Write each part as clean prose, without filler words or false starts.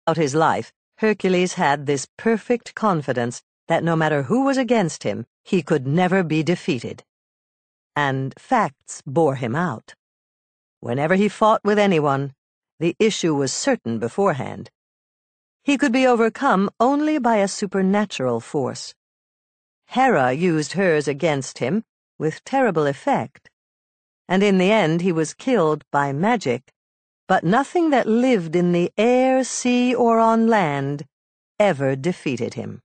Throughout his life, Hercules had this perfect confidence that no matter who was against him, he could never be defeated. And facts bore him out. Whenever he fought with anyone, the issue was certain beforehand. He could be overcome only by a supernatural force. Hera used hers against him with terrible effect, and in the end he was killed by magic, but nothing that lived in the air, sea, or on land ever defeated him.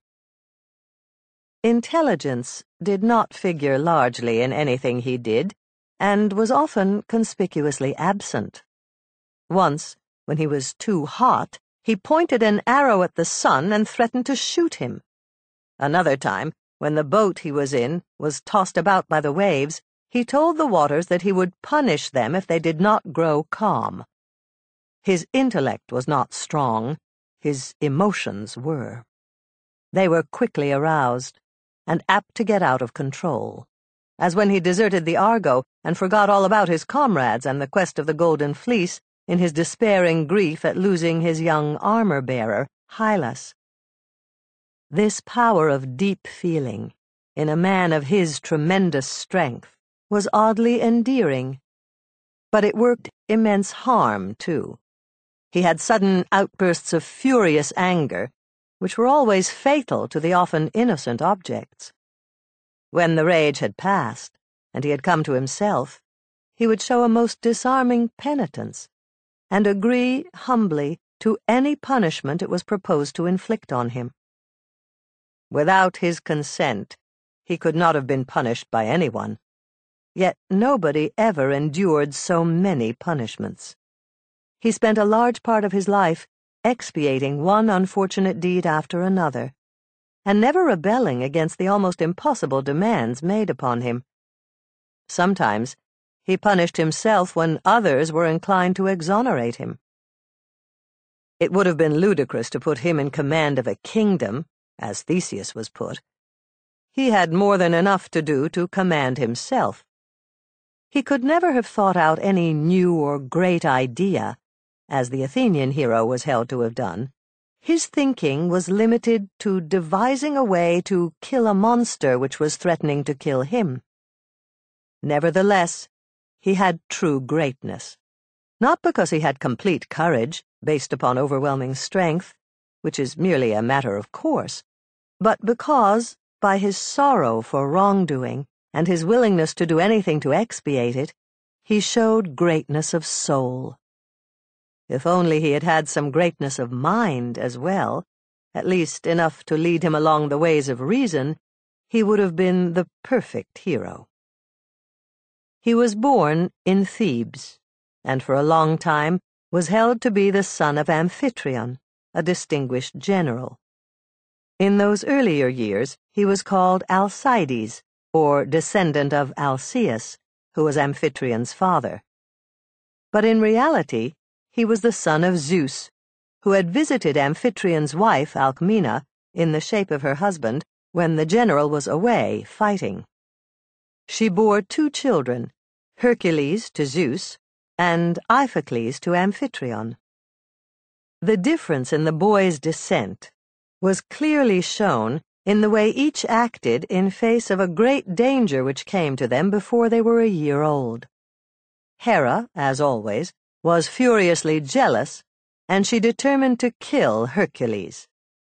Intelligence did not figure largely in anything he did, and was often conspicuously absent. Once, when he was too hot, he pointed an arrow at the sun and threatened to shoot him. Another time, when the boat he was in was tossed about by the waves, he told the waters that he would punish them if they did not grow calm. His intellect was not strong, his emotions were. They were quickly aroused, and apt to get out of control, as when he deserted the Argo and forgot all about his comrades and the quest of the Golden Fleece in his despairing grief at losing his young armor-bearer, Hylas. This power of deep feeling, in a man of his tremendous strength, was oddly endearing. But it worked immense harm, too. He had sudden outbursts of furious anger, which were always fatal to the often innocent objects. When the rage had passed, and he had come to himself, he would show a most disarming penitence, and agree humbly to any punishment it was proposed to inflict on him. Without his consent, he could not have been punished by anyone, yet nobody ever endured so many punishments. He spent a large part of his life expiating one unfortunate deed after another, and never rebelling against the almost impossible demands made upon him. Sometimes he punished himself when others were inclined to exonerate him. It would have been ludicrous to put him in command of a kingdom, as Theseus was put. He had more than enough to do to command himself. He could never have thought out any new or great idea, as the Athenian hero was held to have done. His thinking was limited to devising a way to kill a monster which was threatening to kill him. Nevertheless, he had true greatness, not because he had complete courage based upon overwhelming strength, which is merely a matter of course, but because, by his sorrow for wrongdoing and his willingness to do anything to expiate it, he showed greatness of soul. If only he had had some greatness of mind as well, at least enough to lead him along the ways of reason, he would have been the perfect hero. He was born in Thebes, and for a long time was held to be the son of Amphitryon, a distinguished general. In those earlier years, he was called Alcides, or descendant of Alcaeus, who was Amphitryon's father. But in reality, he was the son of Zeus, who had visited Amphitryon's wife, Alcmena, in the shape of her husband, when the general was away fighting. She bore 2 children, Hercules to Zeus, and Iphicles to Amphitryon. The difference in the boys' descent was clearly shown in the way each acted in face of a great danger which came to them before they were a year old. Hera, as always, was furiously jealous, and she determined to kill Hercules.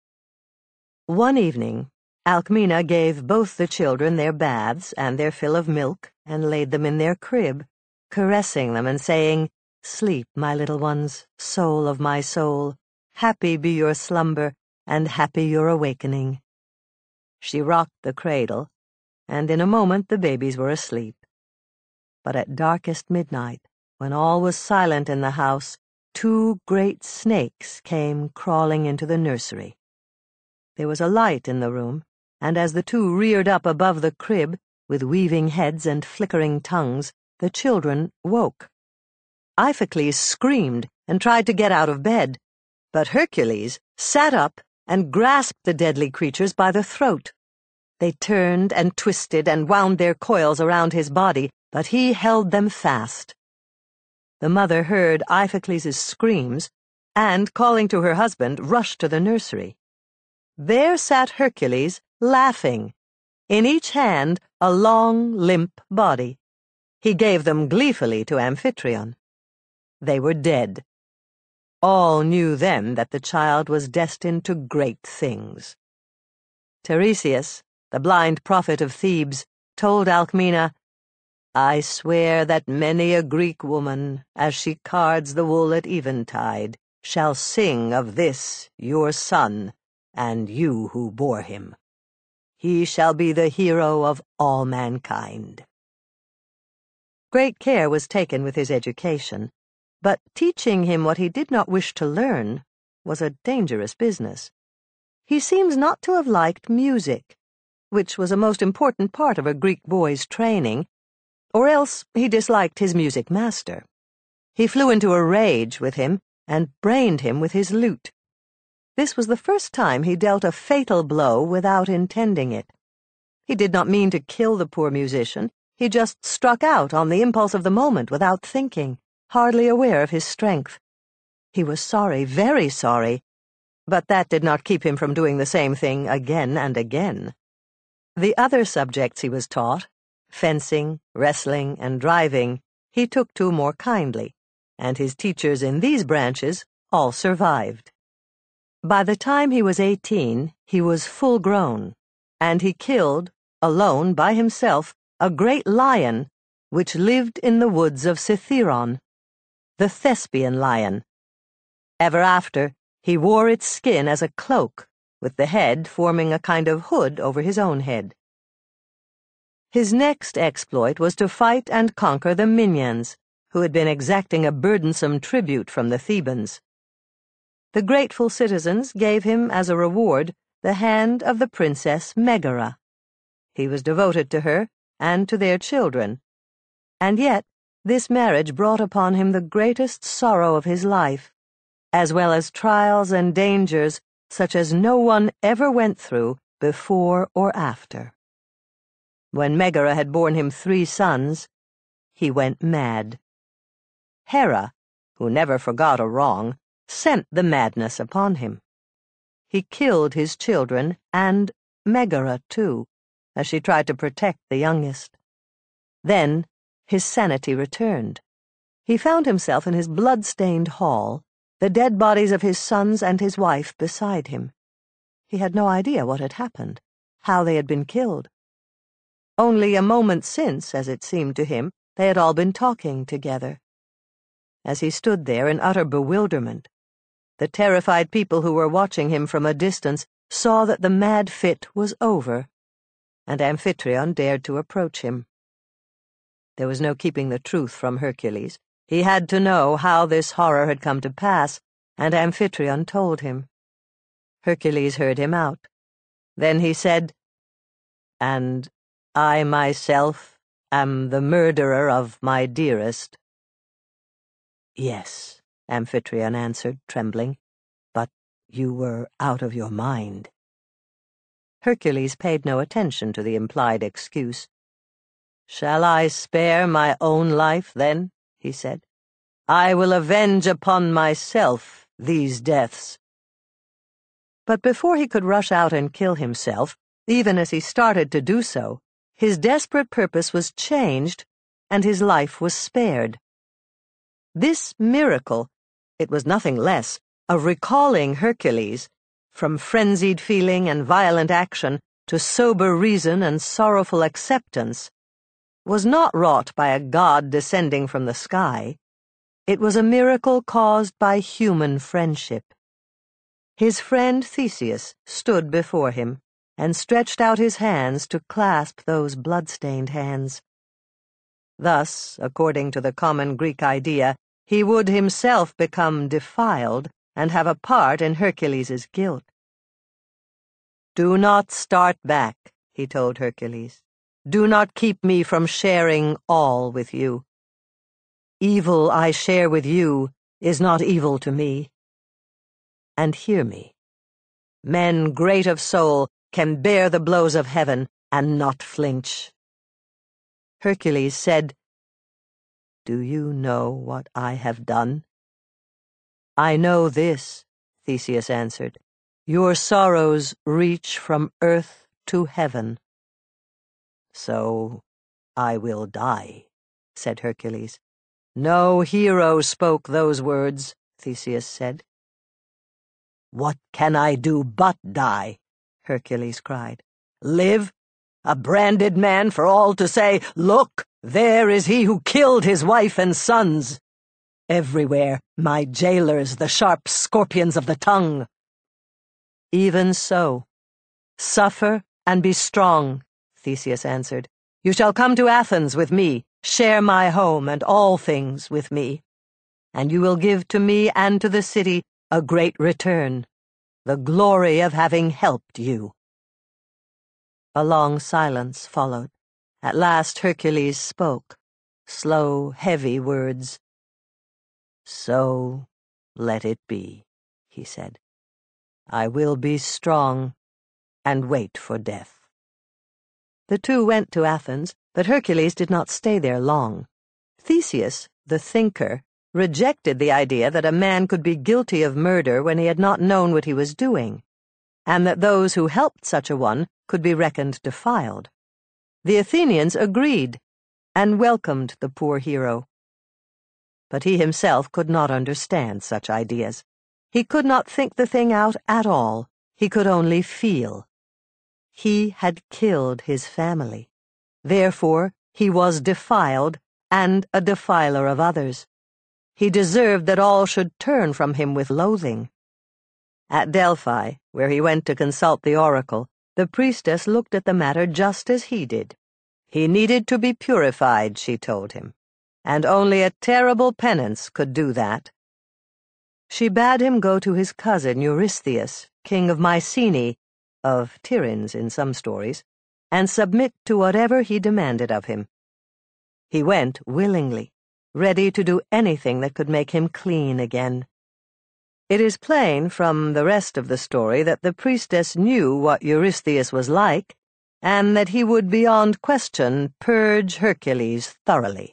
One evening, Alcmena gave both the children their baths and their fill of milk and laid them in their crib, caressing them and saying, "Sleep, my little ones, soul of my soul. Happy be your slumber, and happy your awakening." She rocked the cradle, and in a moment the babies were asleep. But at darkest midnight, when all was silent in the house, 2 great snakes came crawling into the nursery. There was a light in the room, and as the 2 reared up above the crib, with weaving heads and flickering tongues, the children woke. Iphicles screamed and tried to get out of bed, but Hercules sat up and grasped the deadly creatures by the throat. They turned and twisted and wound their coils around his body, but he held them fast. The mother heard Iphicles' screams and, calling to her husband, rushed to the nursery. There sat Hercules, laughing, in each hand a long, limp body. He gave them gleefully to Amphitryon. They were dead. All knew then that the child was destined to great things. Tiresias, the blind prophet of Thebes, told Alcmena, "I swear that many a Greek woman, as she cards the wool at eventide, shall sing of this your son, and you who bore him. He shall be the hero of all mankind." Great care was taken with his education, but teaching him what he did not wish to learn was a dangerous business. He seems not to have liked music, which was a most important part of a Greek boy's training, or else he disliked his music master. He flew into a rage with him and brained him with his lute. This was the first time he dealt a fatal blow without intending it. He did not mean to kill the poor musician. He just struck out on the impulse of the moment without thinking, hardly aware of his strength. He was sorry, very sorry, but that did not keep him from doing the same thing again and again. The other subjects he was taught, fencing, wrestling, and driving, he took to more kindly, and his teachers in these branches all survived. By the time he was 18, he was full grown, and he killed, alone by himself, a great lion which lived in the woods of Cithaeron, the Thespian lion. Ever after, he wore its skin as a cloak, with the head forming a kind of hood over his own head. His next exploit was to fight and conquer the Minyans, who had been exacting a burdensome tribute from the Thebans. The grateful citizens gave him as a reward the hand of the Princess Megara. He was devoted to her and to their children, and yet this marriage brought upon him the greatest sorrow of his life, as well as trials and dangers such as no one ever went through before or after. When Megara had borne him 3 sons, he went mad. Hera, who never forgot a wrong, sent the madness upon him. He killed his children, and Megara, too, as she tried to protect the youngest. Then his sanity returned. He found himself in his blood-stained hall, the dead bodies of his sons and his wife beside him. He had no idea what had happened, how they had been killed. Only a moment since, as it seemed to him, they had all been talking together. As he stood there in utter bewilderment, the terrified people who were watching him from a distance saw that the mad fit was over, and Amphitryon dared to approach him. There was no keeping the truth from Hercules. He had to know how this horror had come to pass, and Amphitryon told him. Hercules heard him out. Then he said, "And I myself am the murderer of my dearest." "Yes," Amphitryon answered, trembling, "but you were out of your mind." Hercules paid no attention to the implied excuse. "Shall I spare my own life, then?" he said. "I will avenge upon myself these deaths." But before he could rush out and kill himself, even as he started to do so, his desperate purpose was changed, and his life was spared. This miracle, it was nothing less, of recalling Hercules, from frenzied feeling and violent action to sober reason and sorrowful acceptance, was not wrought by a god descending from the sky. It was a miracle caused by human friendship. His friend Theseus stood before him, and stretched out his hands to clasp those blood-stained hands. Thus, according to the common Greek idea, he would himself become defiled and have a part in Hercules's guilt. "Do not start back," he told Hercules. "Do not keep me from sharing all with you. Evil I share with you is not evil to me. And hear me. Men great of soul can bear the blows of heaven and not flinch." Hercules said, "Do you know what I have done?" "I know this," Theseus answered. "Your sorrows reach from earth to heaven." "So I will die," said Hercules. "No hero spoke those words," Theseus said. "What can I do but die?" Hercules cried. "Live, a branded man for all to say, 'Look, there is he who killed his wife and sons!' Everywhere my jailers, the sharp scorpions of the tongue." "Even so. Suffer and be strong," Theseus answered. "You shall come to Athens with me, share my home and all things with me. And you will give to me and to the city a great return, the glory of having helped you." A long silence followed. At last Hercules spoke, slow, heavy words. "So let it be," he said. "I will be strong and wait for death." The two went to Athens, but Hercules did not stay there long. Theseus, the thinker, rejected the idea that a man could be guilty of murder when he had not known what he was doing, and that those who helped such a one could be reckoned defiled. The Athenians agreed and welcomed the poor hero. But he himself could not understand such ideas. He could not think the thing out at all. He could only feel. He had killed his family. Therefore, he was defiled and a defiler of others. He deserved that all should turn from him with loathing. At Delphi, where he went to consult the oracle, the priestess looked at the matter just as he did. He needed to be purified, she told him, and only a terrible penance could do that. She bade him go to his cousin Eurystheus, king of Mycenae, of Tiryns in some stories, and submit to whatever he demanded of him. He went willingly, ready to do anything that could make him clean again. It is plain from the rest of the story that the priestess knew what Eurystheus was like, and that he would beyond question purge Hercules thoroughly.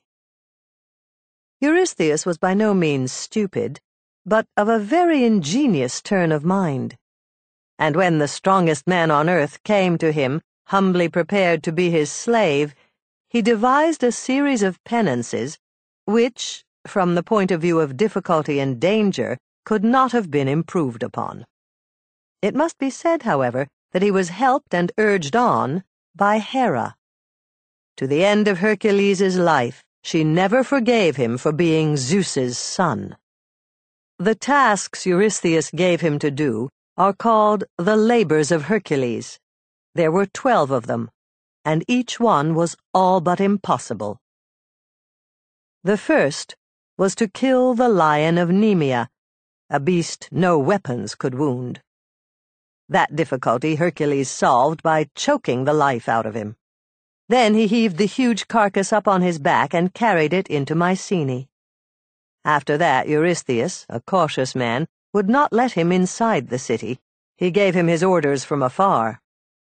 Eurystheus was by no means stupid, but of a very ingenious turn of mind. And when the strongest man on earth came to him, humbly prepared to be his slave, he devised a series of penances which, from the point of view of difficulty and danger, could not have been improved upon. It must be said, however, that he was helped and urged on by Hera. To the end of Hercules' life, she never forgave him for being Zeus's son. The tasks Eurystheus gave him to do are called the labors of Hercules. There were 12 of them, and each one was all but impossible. The first was to kill the lion of Nemea, a beast no weapons could wound. That difficulty Hercules solved by choking the life out of him. Then he heaved the huge carcass up on his back and carried it into Mycenae. After that, Eurystheus, a cautious man, would not let him inside the city. He gave him his orders from afar.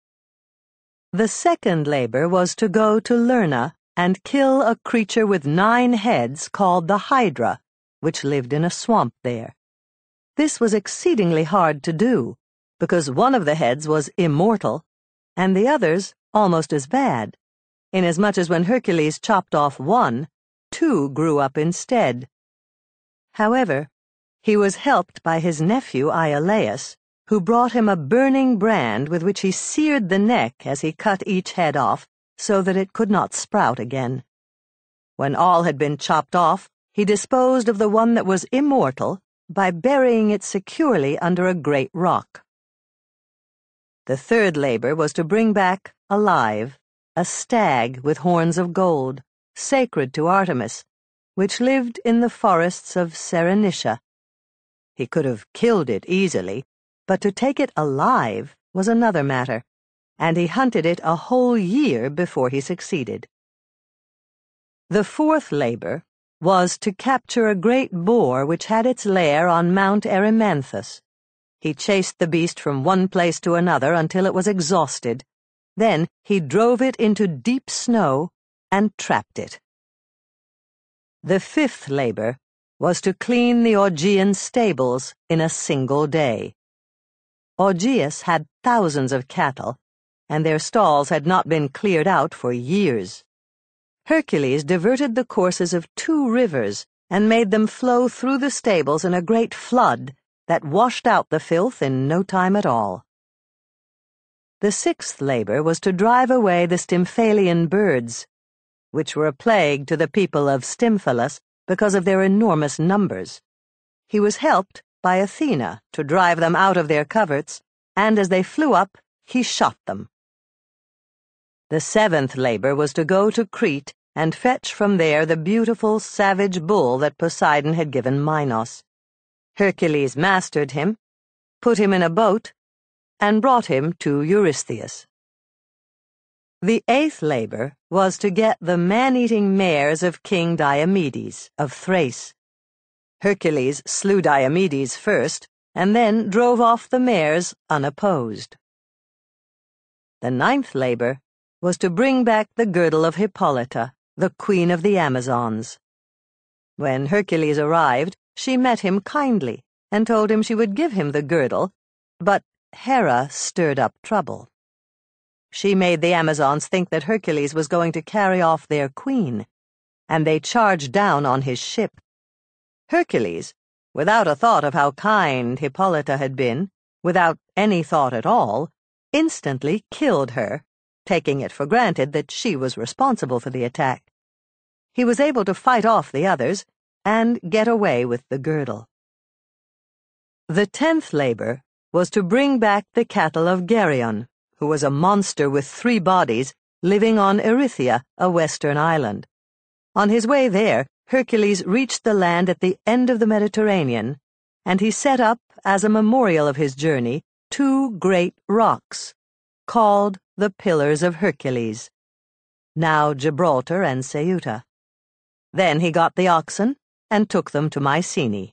The second labor was to go to Lerna and kill a creature with 9 heads called the Hydra, which lived in a swamp there. This was exceedingly hard to do, because one of the heads was immortal, and the others almost as bad, inasmuch as when Hercules chopped off one, 2 grew up instead. However, he was helped by his nephew Iolaus, who brought him a burning brand with which he seared the neck as he cut each head off, so that it could not sprout again. When all had been chopped off, he disposed of the one that was immortal by burying it securely under a great rock. The third labor was to bring back, alive, a stag with horns of gold, sacred to Artemis, which lived in the forests of Serenitia. He could have killed it easily, but to take it alive was another matter, and he hunted it a whole year before he succeeded. The fourth labor was to capture a great boar which had its lair on Mount Erymanthus. He chased the beast from one place to another until it was exhausted. Then he drove it into deep snow and trapped it. The fifth labor was to clean the Augean stables in a single day. Augeas had thousands of cattle, and their stalls had not been cleared out for years. Hercules diverted the courses of 2 rivers and made them flow through the stables in a great flood that washed out the filth in no time at all. The 6th labor was to drive away the Stymphalian birds, which were a plague to the people of Stymphalus because of their enormous numbers. He was helped by Athena to drive them out of their coverts, and as they flew up, he shot them. The 7th labor was to go to Crete and fetch from there the beautiful savage bull that Poseidon had given Minos. Hercules mastered him, put him in a boat, and brought him to Eurystheus. The 8th labor was to get the man-eating mares of King Diomedes of Thrace. Hercules slew Diomedes first, and then drove off the mares unopposed. The 9th labor was to bring back the girdle of Hippolyta, the queen of the Amazons. When Hercules arrived, she met him kindly and told him she would give him the girdle, but Hera stirred up trouble. She made the Amazons think that Hercules was going to carry off their queen, and they charged down on his ship. Hercules, without a thought of how kind Hippolyta had been, without any thought at all, instantly killed her, taking it for granted that she was responsible for the attack. He was able to fight off the others and get away with the girdle. The 10th labor was to bring back the cattle of Geryon, who was a monster with 3 bodies, living on Erythea, a western island. On his way there, Hercules reached the land at the end of the Mediterranean, and he set up, as a memorial of his journey, 2 great rocks, called the Pillars of Hercules, now Gibraltar and Ceuta. Then he got the oxen and took them to Mycenae.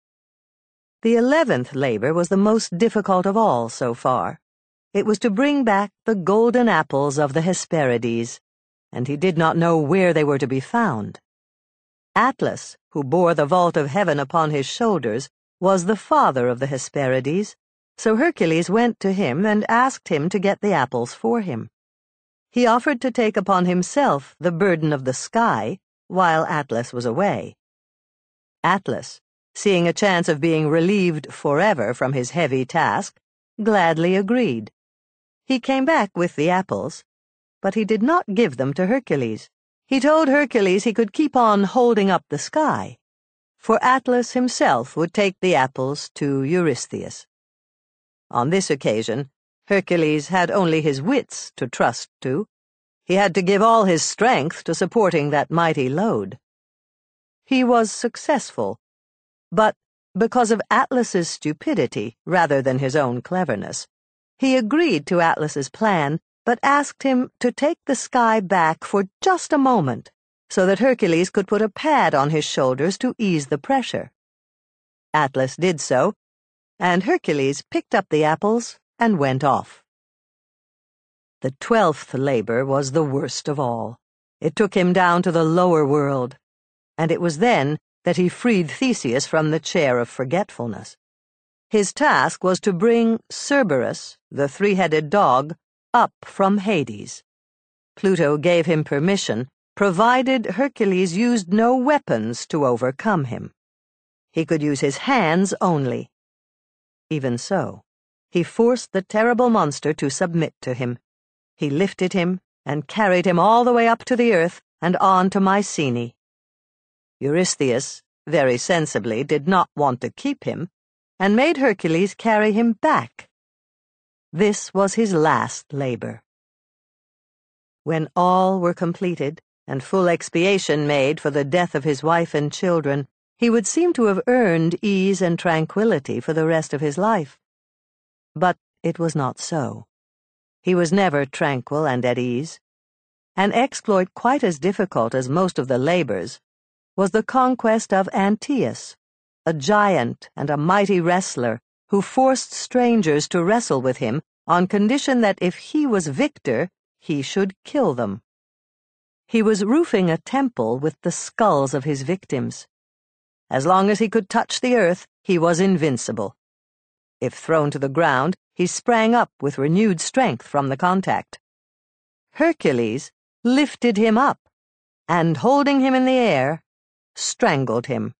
The 11th labor was the most difficult of all so far. It was to bring back the golden apples of the Hesperides, and he did not know where they were to be found. Atlas, who bore the vault of heaven upon his shoulders, was the father of the Hesperides, so Hercules went to him and asked him to get the apples for him. He offered to take upon himself the burden of the sky while Atlas was away. Atlas, seeing a chance of being relieved forever from his heavy task, gladly agreed. He came back with the apples, but he did not give them to Hercules. He told Hercules he could keep on holding up the sky, for Atlas himself would take the apples to Eurystheus. On this occasion, Hercules had only his wits to trust to. He had to give all his strength to supporting that mighty load. He was successful, but because of Atlas's stupidity rather than his own cleverness, he agreed to Atlas's plan, but asked him to take the sky back for just a moment, so that Hercules could put a pad on his shoulders to ease the pressure. Atlas did so, and Hercules picked up the apples and went off. The 12th labor was the worst of all. It took him down to the lower world, and it was then that he freed Theseus from the chair of forgetfulness. His task was to bring Cerberus, the 3-headed dog, up from Hades. Pluto gave him permission, provided Hercules used no weapons to overcome him. He could use his hands only. Even so, he forced the terrible monster to submit to him. He lifted him and carried him all the way up to the earth and on to Mycenae. Eurystheus, very sensibly, did not want to keep him, and made Hercules carry him back. This was his last labor. When all were completed, and full expiation made for the death of his wife and children, he would seem to have earned ease and tranquility for the rest of his life. But it was not so. He was never tranquil and at ease. An exploit quite as difficult as most of the labors was the conquest of Antaeus, a giant and a mighty wrestler who forced strangers to wrestle with him on condition that if he was victor, he should kill them. He was roofing a temple with the skulls of his victims. As long as he could touch the earth, he was invincible. If thrown to the ground, he sprang up with renewed strength from the contact. Hercules lifted him up and, holding him in the air, strangled him.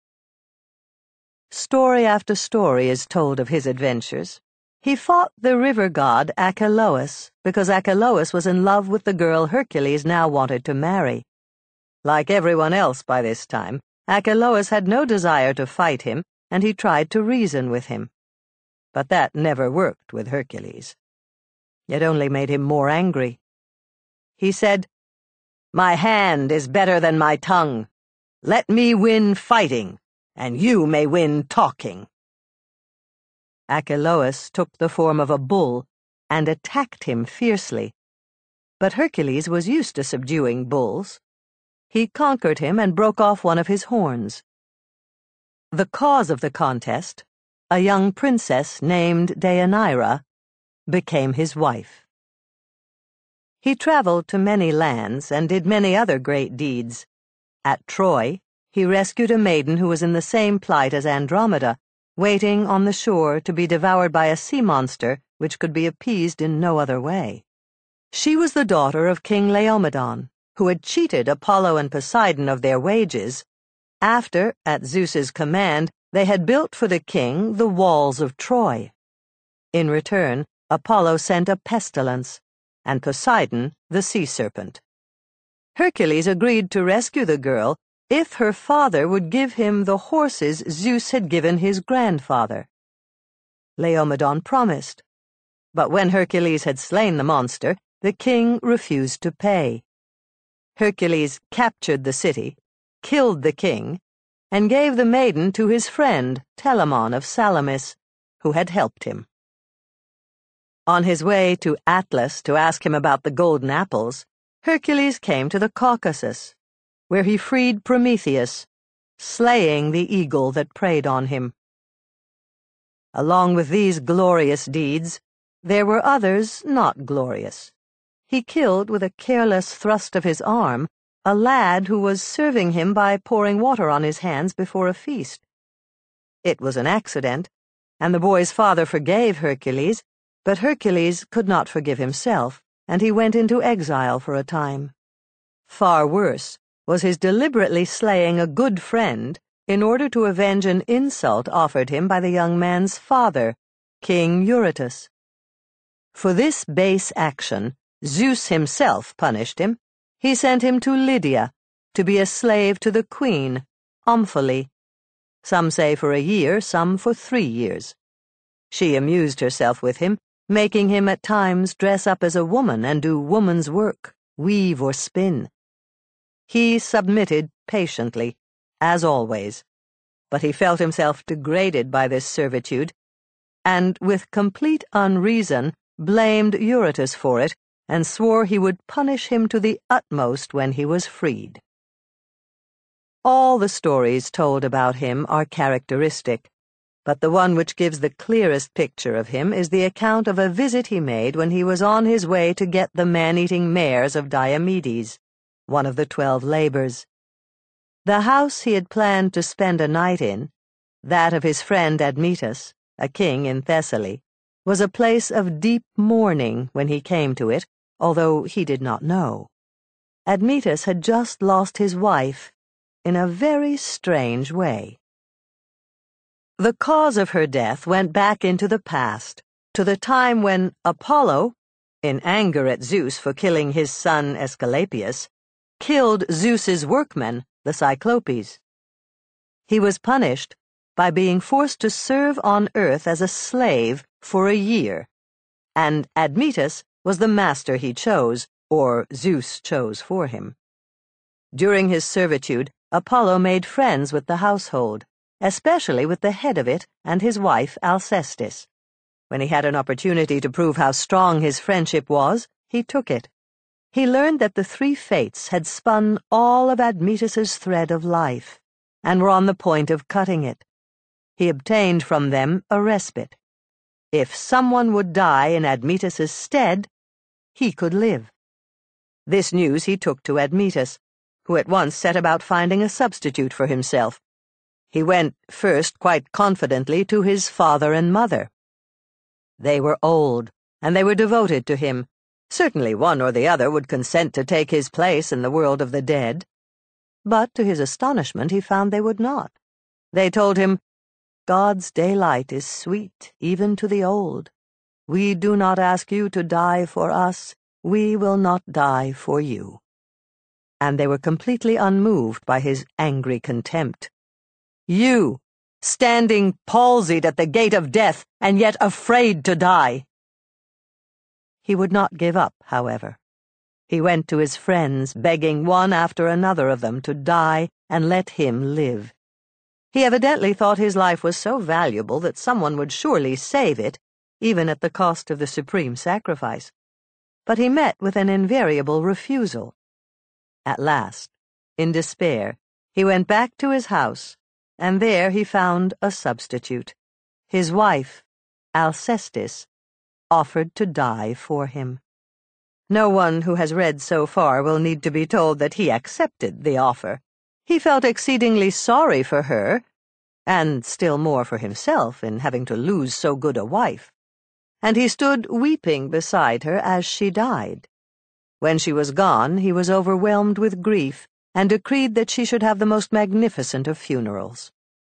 Story after story is told of his adventures. He fought the river god Achelous because Achelous was in love with the girl Hercules now wanted to marry. Like everyone else by this time, Achelous had no desire to fight him, and he tried to reason with him. But that never worked with Hercules. It only made him more angry. He said, "My hand is better than my tongue. Let me win fighting, and you may win talking." Achelous took the form of a bull and attacked him fiercely. But Hercules was used to subduing bulls. He conquered him and broke off one of his horns. The cause of the contest, a young princess named Deianira, became his wife. He traveled to many lands and did many other great deeds. At Troy, he rescued a maiden who was in the same plight as Andromeda, waiting on the shore to be devoured by a sea monster which could be appeased in no other way. She was the daughter of King Laomedon, who had cheated Apollo and Poseidon of their wages, after, at Zeus's command, they had built for the king the walls of Troy. In return, Apollo sent a pestilence, and Poseidon the sea serpent. Hercules agreed to rescue the girl if her father would give him the horses Zeus had given his grandfather. Laomedon promised, but when Hercules had slain the monster, the king refused to pay. Hercules captured the city, killed the king, and gave the maiden to his friend Telamon of Salamis, who had helped him. On his way to Atlas to ask him about the golden apples, Hercules came to the Caucasus, where he freed Prometheus, slaying the eagle that preyed on him. Along with these glorious deeds, there were others not glorious. He killed with a careless thrust of his arm a lad who was serving him by pouring water on his hands before a feast. It was an accident, and the boy's father forgave Hercules, but Hercules could not forgive himself, and he went into exile for a time. Far worse was his deliberately slaying a good friend in order to avenge an insult offered him by the young man's father, King Eurytus. For this base action, Zeus himself punished him. He sent him to Lydia to be a slave to the queen, Omphale. Some say for a year, some for 3 years. She amused herself with him, making him at times dress up as a woman and do woman's work, weave or spin. He submitted patiently, as always, but he felt himself degraded by this servitude, and with complete unreason blamed Eurytus for it, and swore he would punish him to the utmost when he was freed. All the stories told about him are characteristic, but the one which gives the clearest picture of him is the account of a visit he made when he was on his way to get the man-eating mares of Diomedes, one of the 12 labors. The house he had planned to spend a night in, that of his friend Admetus, a king in Thessaly, was a place of deep mourning when he came to it, although he did not know. Admetus had just lost his wife in a very strange way. The cause of her death went back into the past, to the time when Apollo, in anger at Zeus for killing his son Aesculapius, killed Zeus's workmen, the Cyclopes. He was punished by being forced to serve on earth as a slave for a year, and Admetus was the master he chose, or Zeus chose for him. During his servitude, Apollo made friends with the household, especially with the head of it and his wife Alcestis. When he had an opportunity to prove how strong his friendship was, he took it. He learned that the 3 fates had spun all of Admetus's thread of life, and were on the point of cutting it. He obtained from them a respite. If someone would die in Admetus's stead, he could live. This news he took to Admetus, who at once set about finding a substitute for himself. He went first quite confidently to his father and mother. They were old, and they were devoted to him. Certainly one or the other would consent to take his place in the world of the dead. But to his astonishment he found they would not. They told him, "God's daylight is sweet even to the old. We do not ask you to die for us. We will not die for you." And they were completely unmoved by his angry contempt. "You, standing palsied at the gate of death, and yet afraid to die." He would not give up, however. He went to his friends, begging one after another of them to die and let him live. He evidently thought his life was so valuable that someone would surely save it, even at the cost of the supreme sacrifice. But he met with an invariable refusal. At last, in despair, he went back to his house, and there he found a substitute. His wife, Alcestis, offered to die for him. No one who has read so far will need to be told that he accepted the offer. He felt exceedingly sorry for her, and still more for himself in having to lose so good a wife. And he stood weeping beside her as she died. When she was gone, he was overwhelmed with grief and decreed that she should have the most magnificent of funerals.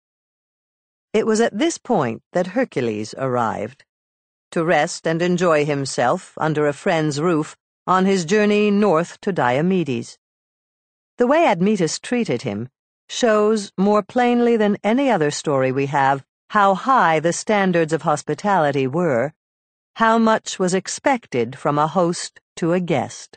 It was at this point that Hercules arrived, to rest and enjoy himself under a friend's roof on his journey north to Diomedes. The way Admetus treated him shows more plainly than any other story we have how high the standards of hospitality were, how much was expected from a host to a guest.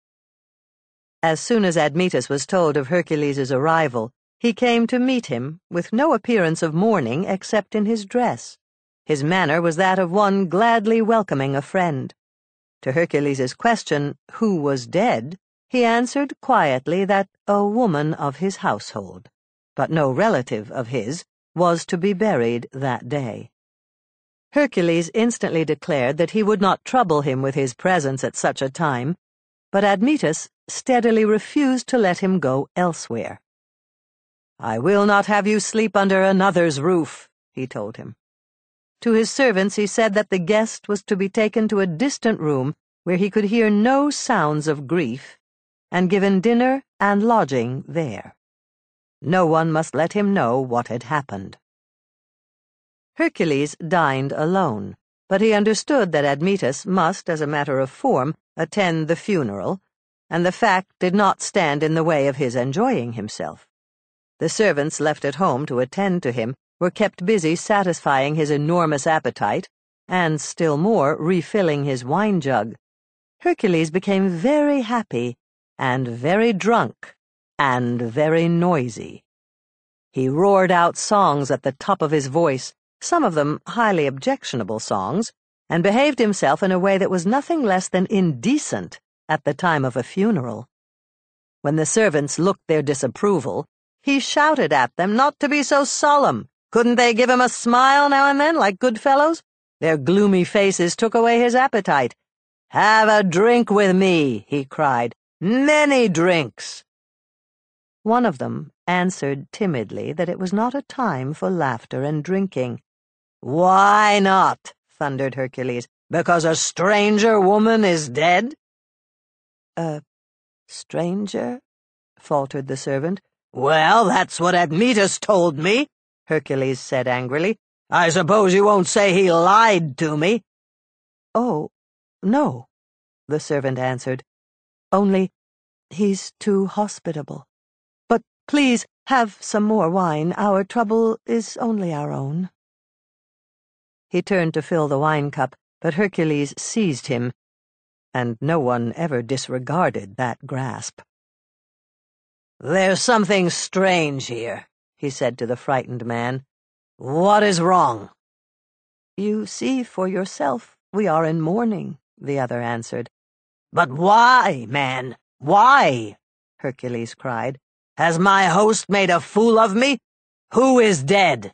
As soon as Admetus was told of Hercules' arrival, he came to meet him with no appearance of mourning except in his dress. His manner was that of one gladly welcoming a friend. To Hercules' question, who was dead, he answered quietly that a woman of his household, but no relative of his, was to be buried that day. Hercules instantly declared that he would not trouble him with his presence at such a time, but Admetus steadily refused to let him go elsewhere. "I will not have you sleep under another's roof," he told him. To his servants he said that the guest was to be taken to a distant room where he could hear no sounds of grief, and given dinner and lodging there. No one must let him know what had happened. Hercules dined alone, but he understood that Admetus must, as a matter of form, attend the funeral, and the fact did not stand in the way of his enjoying himself. The servants left at home to attend to him were kept busy satisfying his enormous appetite, and still more refilling his wine jug. Hercules became very happy, and very drunk, and very noisy. He roared out songs at the top of his voice, some of them highly objectionable songs, and behaved himself in a way that was nothing less than indecent at the time of a funeral. When the servants looked their disapproval, he shouted at them not to be so solemn. Couldn't they give him a smile now and then, like good fellows? Their gloomy faces took away his appetite. "Have a drink with me," he cried. "Many drinks." One of them answered timidly that it was not a time for laughter and drinking. "Why not?" thundered Hercules. "Because a stranger woman is dead?" "A stranger?" faltered the servant. "Well, that's what Admetus told me," Hercules said angrily. "I suppose you won't say he lied to me?" "Oh, no," the servant answered. "Only he's too hospitable. But please have some more wine. Our trouble is only our own." He turned to fill the wine cup, but Hercules seized him, and no one ever disregarded that grasp. "There's something strange here," he said to the frightened man. "What is wrong?" "You see for yourself we are in mourning," the other answered. "But why, man? Why?" Hercules cried. "Has my host made a fool of me? Who is dead?"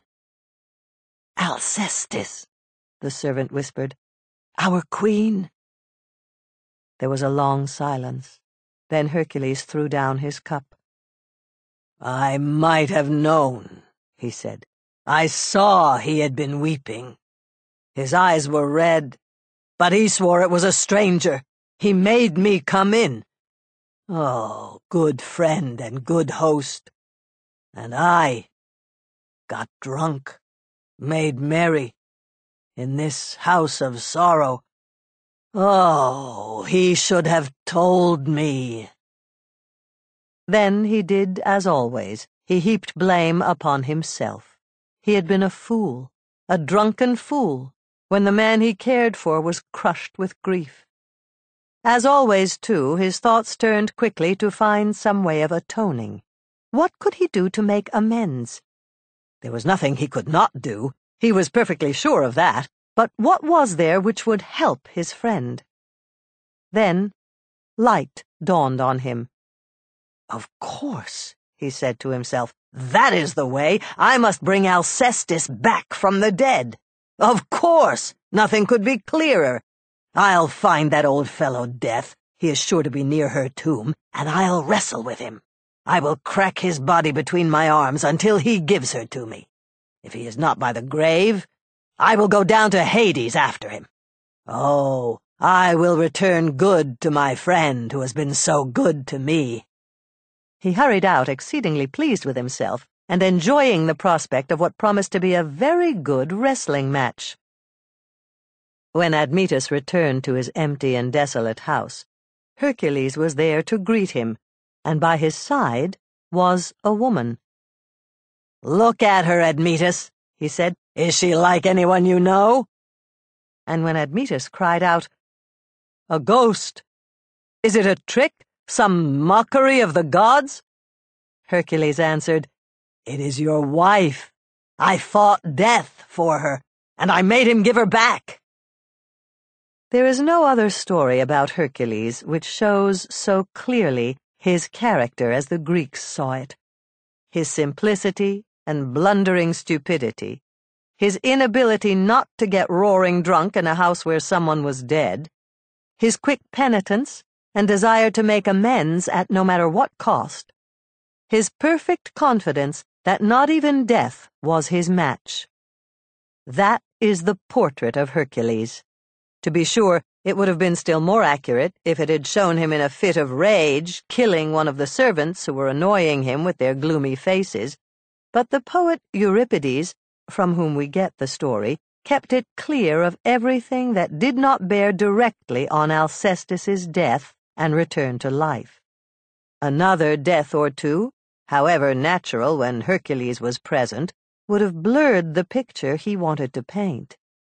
"Alcestis," the servant whispered. "Our queen." There was a long silence. Then Hercules threw down his cup. "I might have known," he said. "I saw he had been weeping. His eyes were red, but he swore it was a stranger. He made me come in. Oh, good friend and good host. And I got drunk, made merry, in this house of sorrow. Oh, he should have told me." Then he did as always. He heaped blame upon himself. He had been a fool, a drunken fool, when the man he cared for was crushed with grief. As always, too, his thoughts turned quickly to find some way of atoning. What could he do to make amends? There was nothing he could not do. He was perfectly sure of that. But what was there which would help his friend? Then light dawned on him. "Of course," he said to himself, "that is the way. I must bring Alcestis back from the dead. Of course, nothing could be clearer. I'll find that old fellow Death. He is sure to be near her tomb, and I'll wrestle with him. I will crack his body between my arms until he gives her to me. If he is not by the grave, I will go down to Hades after him. Oh, I will return good to my friend who has been so good to me." He hurried out, exceedingly pleased with himself, and enjoying the prospect of what promised to be a very good wrestling match. When Admetus returned to his empty and desolate house, Hercules was there to greet him, and by his side was a woman. "Look at her, Admetus," he said. "Is she like anyone you know?" And when Admetus cried out, "A ghost! Is it a trick, some mockery of the gods?" Hercules answered, "It is your wife. I fought Death for her, and I made him give her back." There is no other story about Hercules which shows so clearly his character as the Greeks saw it. His simplicity and blundering stupidity, his inability not to get roaring drunk in a house where someone was dead, his quick penitence and desire to make amends at no matter what cost, his perfect confidence that not even death was his match. That is the portrait of Hercules. To be sure, it would have been still more accurate if it had shown him in a fit of rage, killing one of the servants who were annoying him with their gloomy faces, but the poet Euripides, from whom we get the story, kept it clear of everything that did not bear directly on Alcestis's death and return to life. Another death or two, however natural when Hercules was present, would have blurred the picture he wanted to paint.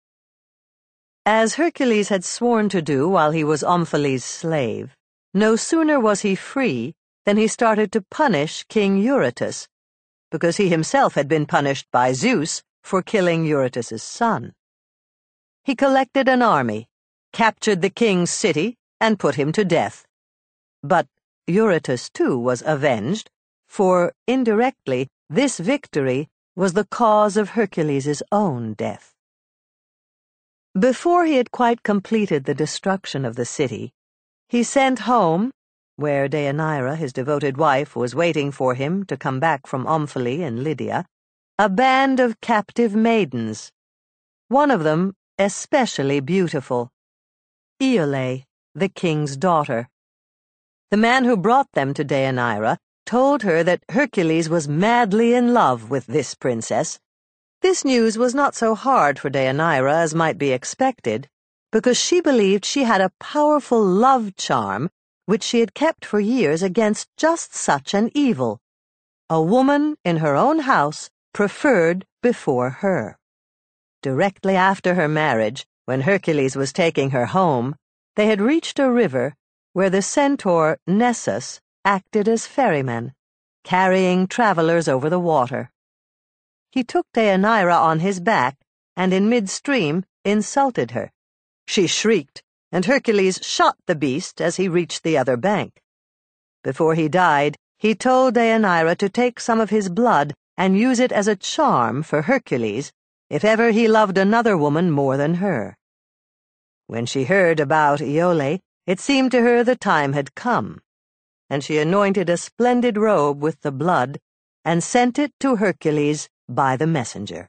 As Hercules had sworn to do while he was Omphale's slave, no sooner was he free than he started to punish King Eurytus, because he himself had been punished by Zeus for killing Eurytus's son. He collected an army, captured the king's city, and put him to death. But Eurytus, too, was avenged, for, indirectly, this victory was the cause of Hercules's own death. Before he had quite completed the destruction of the city, he sent home, where Deianira, his devoted wife, was waiting for him to come back from Omphale in Lydia, a band of captive maidens, one of them especially beautiful, Iole, the king's daughter. The man who brought them to Deianira told her that Hercules was madly in love with this princess. This news was not so hard for Deianira as might be expected, because she believed she had a powerful love charm which she had kept for years against just such an evil. A woman in her own house preferred before her. Directly after her marriage, when Hercules was taking her home, they had reached a river where the centaur Nessus acted as ferryman, carrying travelers over the water. He took Deianira on his back and in midstream insulted her. She shrieked, and Hercules shot the beast as he reached the other bank. Before he died, he told Deianira to take some of his blood and use it as a charm for Hercules if ever he loved another woman more than her. When she heard about Iole, it seemed to her the time had come, and she anointed a splendid robe with the blood and sent it to Hercules by the messenger.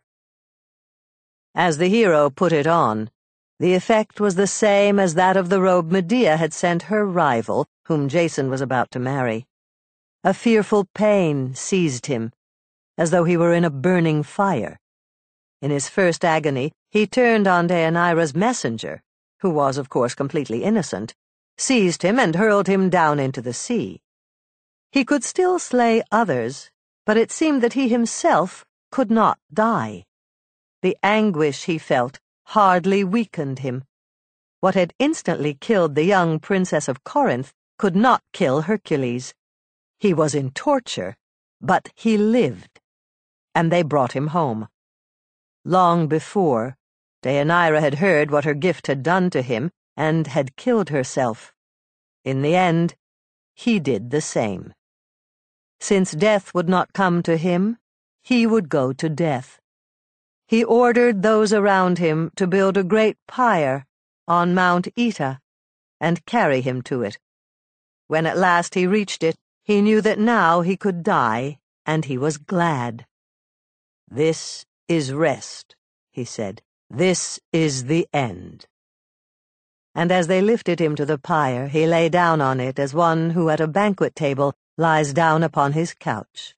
As the hero put it on, the effect was the same as that of the robe Medea had sent her rival, whom Jason was about to marry. A fearful pain seized him, as though he were in a burning fire. In his first agony, he turned on Deianira's messenger, who was, of course, completely innocent, seized him and hurled him down into the sea. He could still slay others, but it seemed that he himself could not die. The anguish he felt hardly weakened him. What had instantly killed the young princess of Corinth could not kill Hercules. He was in torture, but he lived, and they brought him home. Long before, Deianira had heard what her gift had done to him and had killed herself. In the end, he did the same. Since death would not come to him, he would go to death. He ordered those around him to build a great pyre on Mount Oeta and carry him to it. When at last he reached it, he knew that now he could die, and he was glad. "This is rest," he said. "This is the end." And as they lifted him to the pyre, he lay down on it as one who at a banquet table lies down upon his couch.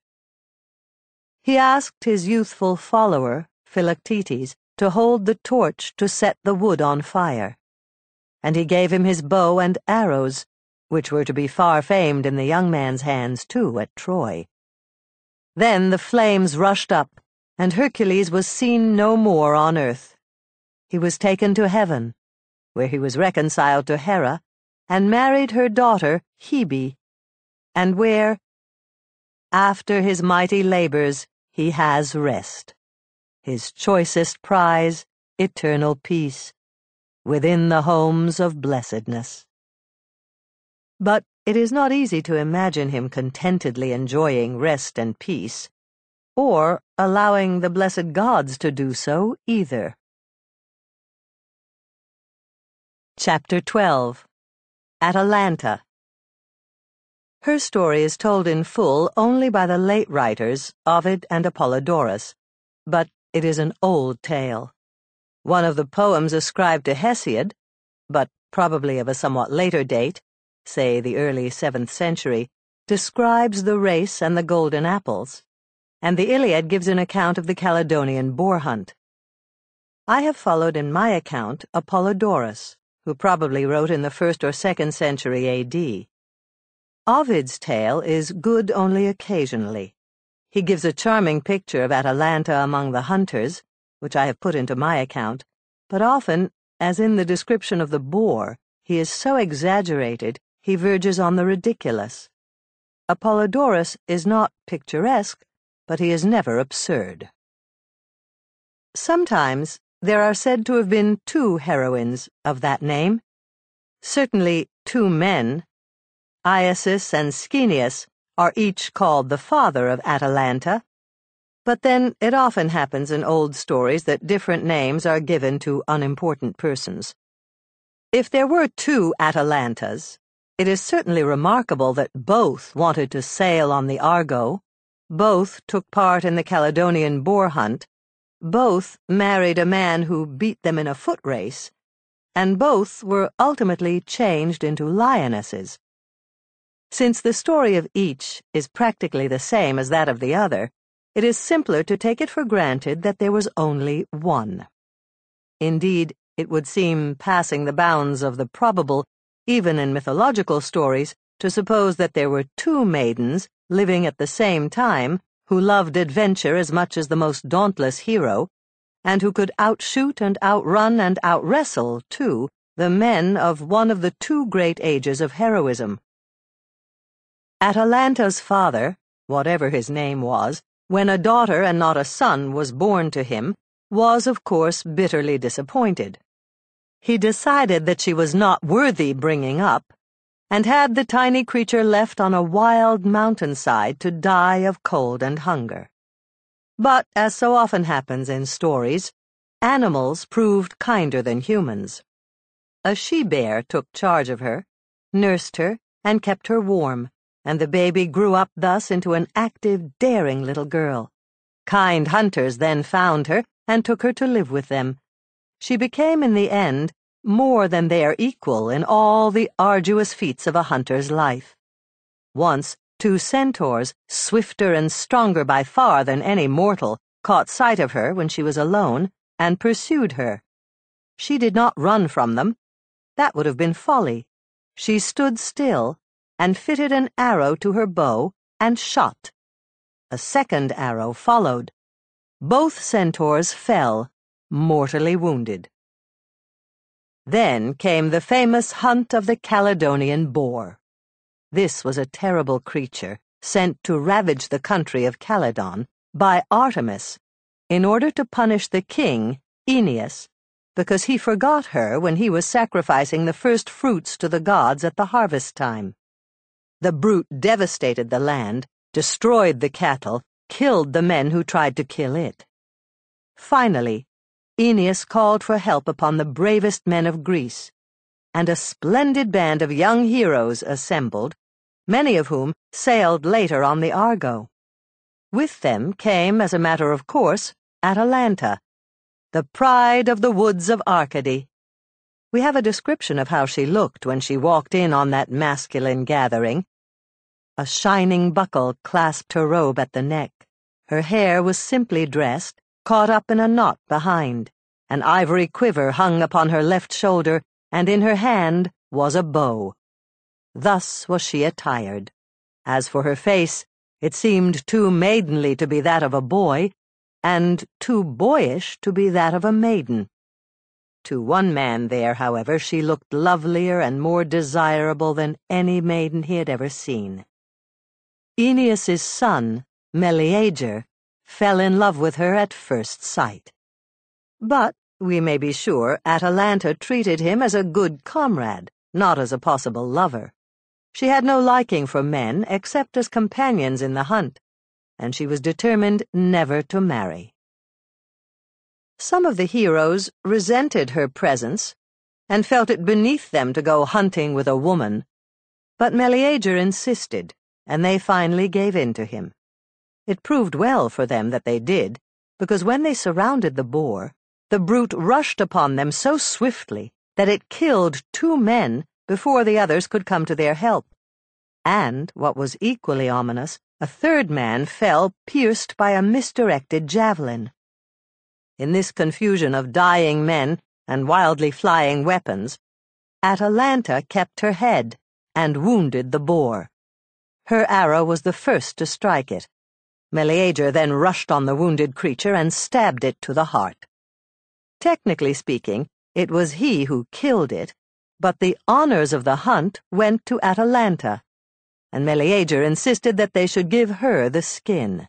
He asked his youthful follower, Philoctetes, to hold the torch to set the wood on fire, and he gave him his bow and arrows, which were to be far famed in the young man's hands, too, at Troy. Then the flames rushed up, and Hercules was seen no more on earth. He was taken to heaven, where he was reconciled to Hera, and married her daughter, Hebe, and where, after his mighty labors, he has rest, his choicest prize, eternal peace, within the homes of blessedness. But it is not easy to imagine him contentedly enjoying rest and peace, or allowing the blessed gods to do so either. Chapter 12. Atalanta. Her story is told in full only by the late writers, Ovid and Apollodorus, but it is an old tale. One of the poems ascribed to Hesiod, but probably of a somewhat later date, say the early 7th century, describes the race and the golden apples, and the Iliad gives an account of the Caledonian boar hunt. I have followed in my account Apollodorus, who probably wrote in the 1st or 2nd century A.D. Ovid's tale is good only occasionally. He gives a charming picture of Atalanta among the hunters, which I have put into my account, but often, as in the description of the boar, he is so exaggerated he verges on the ridiculous. Apollodorus is not picturesque, but he is never absurd. Sometimes there are said to have been 2 heroines of that name. Certainly 2 men, Iasus and Schoeneus, are each called the father of Atalanta, but then it often happens in old stories that different names are given to unimportant persons. If there were 2 Atalantas, it is certainly remarkable that both wanted to sail on the Argo, both took part in the Caledonian boar hunt, both married a man who beat them in a foot race, and both were ultimately changed into lionesses. Since the story of each is practically the same as that of the other, it is simpler to take it for granted that there was only one. Indeed, it would seem passing the bounds of the probable, even in mythological stories, to suppose that there were 2 maidens living at the same time who loved adventure as much as the most dauntless hero, and who could outshoot and outrun and outwrestle, too, the men of one of the 2 great ages of heroism. Atalanta's father, whatever his name was, when a daughter and not a son was born to him, was, of course, bitterly disappointed. He decided that she was not worthy bringing up, and had the tiny creature left on a wild mountainside to die of cold and hunger. But, as so often happens in stories, animals proved kinder than humans. A she-bear took charge of her, nursed her, and kept her warm, and the baby grew up thus into an active, daring little girl, Kind hunters then found her and took her to live with them. She became in the end more than their equal in all the arduous feats of a hunter's life. Once, 2 centaurs, swifter and stronger by far than any mortal, caught sight of her when she was alone and pursued her. She did not run from them. That would have been folly. She stood still and fitted an arrow to her bow and shot. A second arrow followed. Both centaurs fell, mortally wounded. Then came the famous hunt of the Caledonian boar. This was a terrible creature sent to ravage the country of Caledon by Artemis in order to punish the king, Aeneas, because he forgot her when he was sacrificing the first fruits to the gods at the harvest time. The brute devastated the land, destroyed the cattle, killed the men who tried to kill it. Finally, Aeneas called for help upon the bravest men of Greece, and a splendid band of young heroes assembled, many of whom sailed later on the Argo. With them came, as a matter of course, Atalanta, the pride of the woods of Arcady. We have a description of how she looked when she walked in on that masculine gathering. A shining buckle clasped her robe at the neck. Her hair was simply dressed, caught up in a knot behind. An ivory quiver hung upon her left shoulder, and in her hand was a bow. Thus was she attired. As for her face, it seemed too maidenly to be that of a boy, and too boyish to be that of a maiden. To one man there, however, she looked lovelier and more desirable than any maiden he had ever seen. Aeneas's son, Meleager, fell in love with her at first sight. But, we may be sure, Atalanta treated him as a good comrade, not as a possible lover. She had no liking for men except as companions in the hunt, and she was determined never to marry. Some of the heroes resented her presence and felt it beneath them to go hunting with a woman, but Meleager insisted, and they finally gave in to him. It proved well for them that they did, because when they surrounded the boar, the brute rushed upon them so swiftly that it killed 2 men before the others could come to their help. And, what was equally ominous, a 3rd man fell pierced by a misdirected javelin. In this confusion of dying men and wildly flying weapons, Atalanta kept her head and wounded the boar. Her arrow was the first to strike it. Meleager then rushed on the wounded creature and stabbed it to the heart. Technically speaking, it was he who killed it, but the honors of the hunt went to Atalanta, and Meleager insisted that they should give her the skin.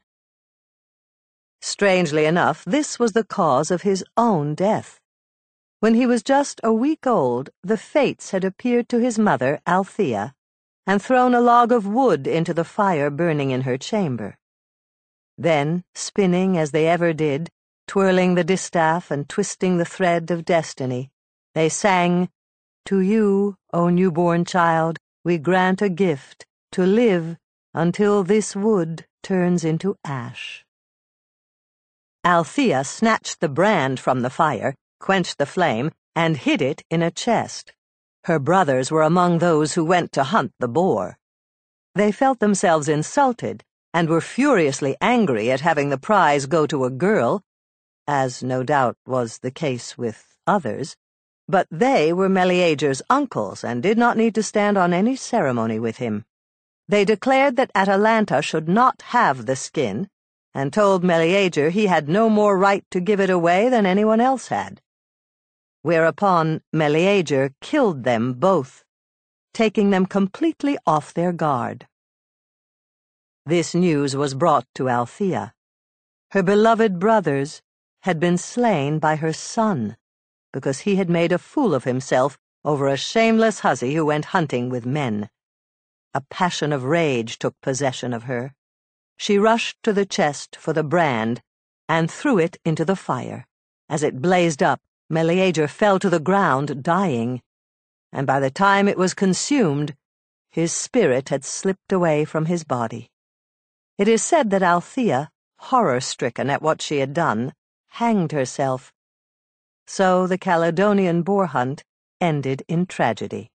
Strangely enough, this was the cause of his own death. When he was just a week old, the Fates had appeared to his mother, Althea, and thrown a log of wood into the fire burning in her chamber. Then, spinning as they ever did, twirling the distaff and twisting the thread of destiny, they sang, "To you, O newborn child, we grant a gift, to live until this wood turns into ash." Althea snatched the brand from the fire, quenched the flame, and hid it in a chest. Her brothers were among those who went to hunt the boar. They felt themselves insulted, and were furiously angry at having the prize go to a girl, as no doubt was the case with others, but they were Meleager's uncles and did not need to stand on any ceremony with him. They declared that Atalanta should not have the skin, and told Meleager he had no more right to give it away than anyone else had. Whereupon Meleager killed them both, taking them completely off their guard. This news was brought to Althea. Her beloved brothers had been slain by her son, because he had made a fool of himself over a shameless hussy who went hunting with men. A passion of rage took possession of her. She rushed to the chest for the brand and threw it into the fire. As it blazed up, Meleager fell to the ground, dying, and by the time it was consumed, his spirit had slipped away from his body. It is said that Althea, horror-stricken at what she had done, hanged herself. So the Caledonian boar hunt ended in tragedy.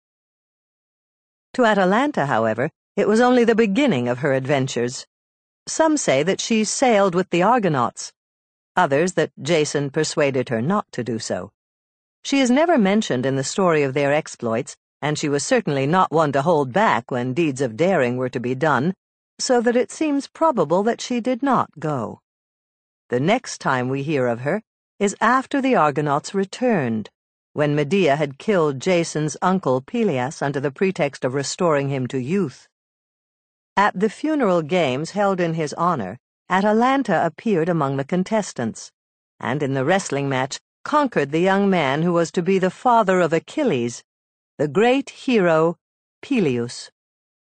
To Atalanta, however, it was only the beginning of her adventures. Some say that she sailed with the Argonauts, others that Jason persuaded her not to do so. She is never mentioned in the story of their exploits, and she was certainly not one to hold back when deeds of daring were to be done, so that it seems probable that she did not go. The next time we hear of her is after the Argonauts returned, when Medea had killed Jason's uncle Peleus under the pretext of restoring him to youth. At the funeral games held in his honor, Atalanta appeared among the contestants, and in the wrestling match conquered the young man who was to be the father of Achilles, the great hero Peleus.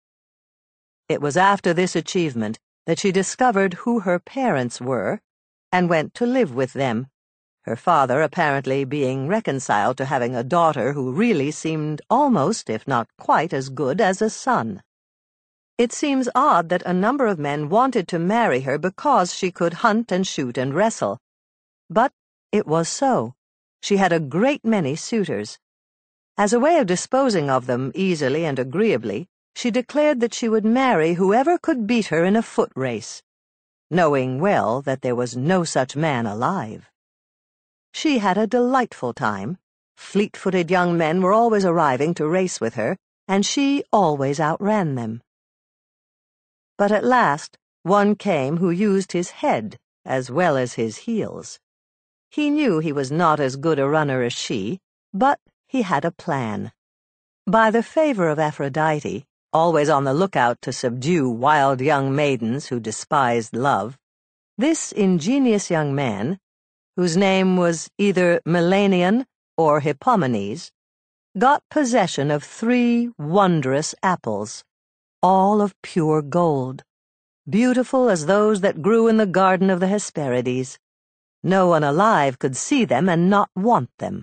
It was after this achievement that she discovered who her parents were and went to live with them, her father apparently being reconciled to having a daughter who really seemed almost, if not quite, as good as a son. It seems odd that a number of men wanted to marry her because she could hunt and shoot and wrestle. But it was so. She had a great many suitors. As a way of disposing of them easily and agreeably, she declared that she would marry whoever could beat her in a foot race, knowing well that there was no such man alive. She had a delightful time. Fleet-footed young men were always arriving to race with her, and she always outran them. But at last, one came who used his head as well as his heels. He knew he was not as good a runner as she, but he had a plan. By the favor of Aphrodite, always on the lookout to subdue wild young maidens who despised love, this ingenious young man, whose name was either Melanion or Hippomenes, got possession of 3 wondrous apples, all of pure gold, beautiful as those that grew in the garden of the Hesperides. No one alive could see them and not want them.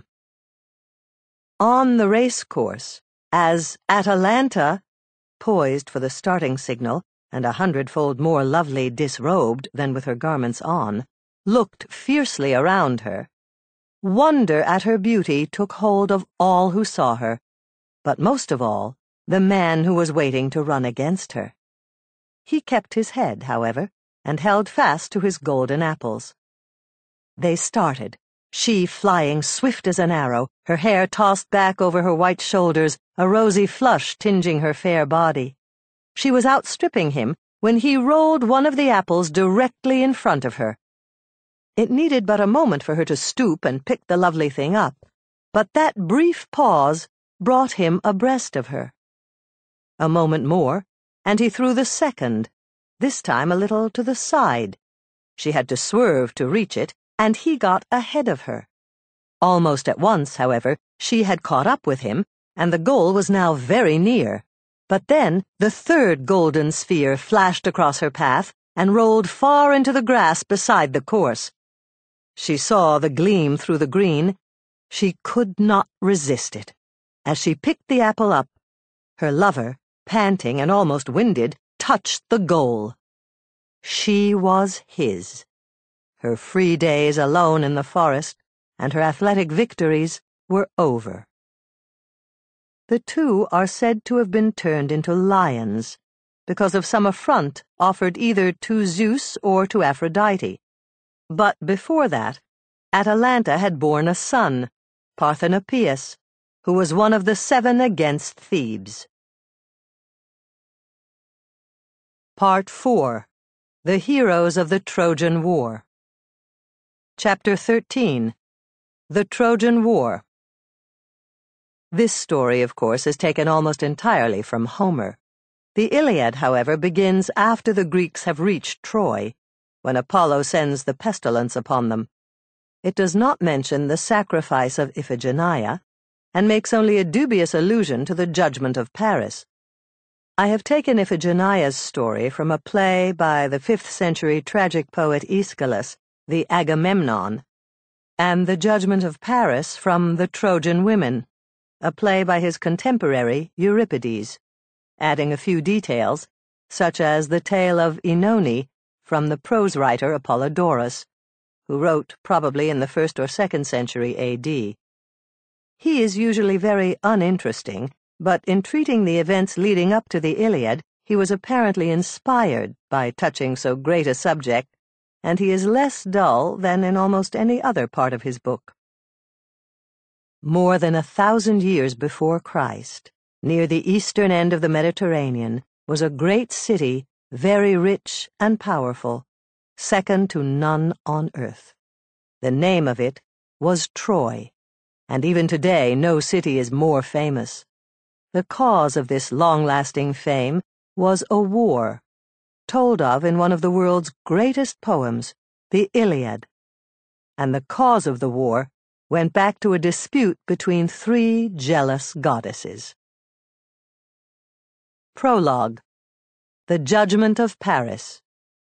On the race course, as Atalanta, poised for the starting signal and 100-fold more lovely disrobed than with her garments on, looked fiercely around her, wonder at her beauty took hold of all who saw her, but most of all, the man who was waiting to run against her. He kept his head, however, and held fast to his golden apples. They started, she flying swift as an arrow, her hair tossed back over her white shoulders, a rosy flush tingeing her fair body. She was outstripping him when he rolled one of the apples directly in front of her. It needed but a moment for her to stoop and pick the lovely thing up, but that brief pause brought him abreast of her. A moment more, and he threw the second, this time a little to the side. She had to swerve to reach it, and he got ahead of her. Almost at once, however, she had caught up with him, and the goal was now very near. But then the 3rd golden sphere flashed across her path and rolled far into the grass beside the course. She saw the gleam through the green. She could not resist it. As she picked the apple up, her lover, panting and almost winded, touched the goal. She was his. Her free days alone in the forest and her athletic victories were over. The 2 are said to have been turned into lions because of some affront offered either to Zeus or to Aphrodite. But before that, Atalanta had borne a son, Parthenopaeus, who was one of the 7 against Thebes. Part 4. The Heroes of the Trojan War. Chapter 13. The Trojan War. This story, of course, is taken almost entirely from Homer. The Iliad, however, begins after the Greeks have reached Troy, when Apollo sends the pestilence upon them. It does not mention the sacrifice of Iphigenia, and makes only a dubious allusion to the judgment of Paris. I have taken Iphigenia's story from a play by the 5th-century tragic poet Aeschylus, the Agamemnon, and the judgment of Paris from the Trojan Women, a play by his contemporary Euripides, adding a few details, such as the tale of Oenone, from the prose writer Apollodorus, who wrote probably in the 1st or 2nd century A.D. He is usually very uninteresting, but in treating the events leading up to the Iliad, he was apparently inspired by touching so great a subject, and he is less dull than in almost any other part of his book. More than 1,000 years before Christ, near the eastern end of the Mediterranean, was a great city, very rich and powerful, second to none on earth. The name of it was Troy, and even today no city is more famous. The cause of this long-lasting fame was a war, told of in one of the world's greatest poems, the Iliad. And the cause of the war went back to a dispute between 3 jealous goddesses. Prologue. The Judgment of Paris.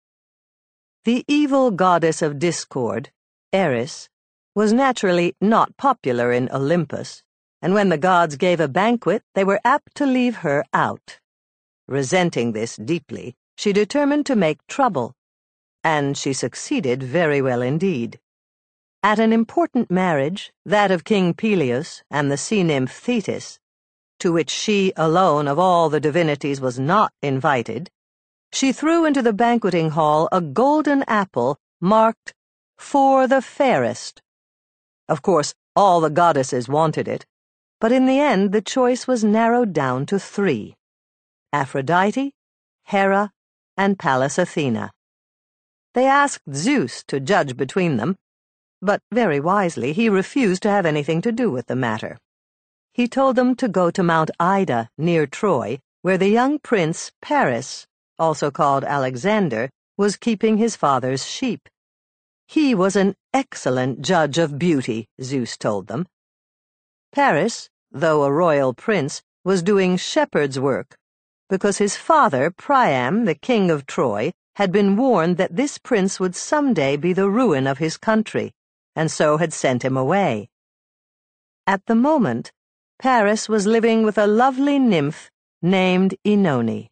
The evil goddess of discord, Eris, was naturally not popular in Olympus, and when the gods gave a banquet, they were apt to leave her out. Resenting this deeply, she determined to make trouble, and she succeeded very well indeed. At an important marriage, that of King Peleus and the sea-nymph Thetis, to which she alone of all the divinities was not invited, she threw into the banqueting hall a golden apple marked, "For the fairest." Of course, all the goddesses wanted it, but in the end the choice was narrowed down to 3: Aphrodite, Hera, and Pallas Athena. They asked Zeus to judge between them, but very wisely he refused to have anything to do with the matter. He told them to go to Mount Ida, near Troy, where the young prince Paris, also called Alexander, was keeping his father's sheep. He was an excellent judge of beauty, Zeus told them. Paris, though a royal prince, was doing shepherd's work, because his father, Priam, the king of Troy, had been warned that this prince would someday be the ruin of his country, and so had sent him away. At the moment, Paris was living with a lovely nymph named Oenone.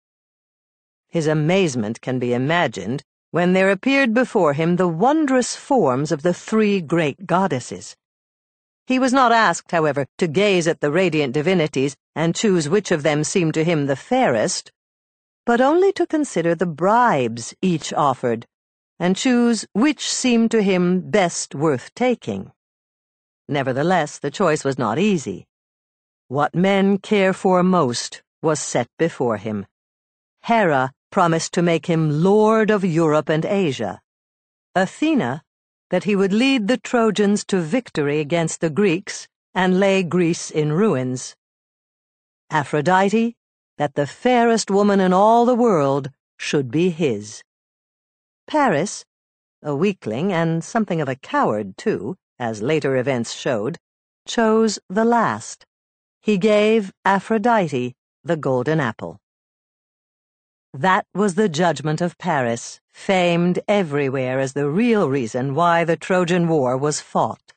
His amazement can be imagined when there appeared before him the wondrous forms of the 3 great goddesses. He was not asked, however, to gaze at the radiant divinities and choose which of them seemed to him the fairest, but only to consider the bribes each offered, and choose which seemed to him best worth taking. Nevertheless, the choice was not easy. What men care for most was set before him. Hera promised to make him Lord of Europe and Asia. Athena, that he would lead the Trojans to victory against the Greeks and lay Greece in ruins. Aphrodite, that the fairest woman in all the world should be his. Paris, a weakling and something of a coward too, as later events showed, chose the last. He gave Aphrodite the golden apple. That was the judgment of Paris, famed everywhere as the real reason why the Trojan War was fought.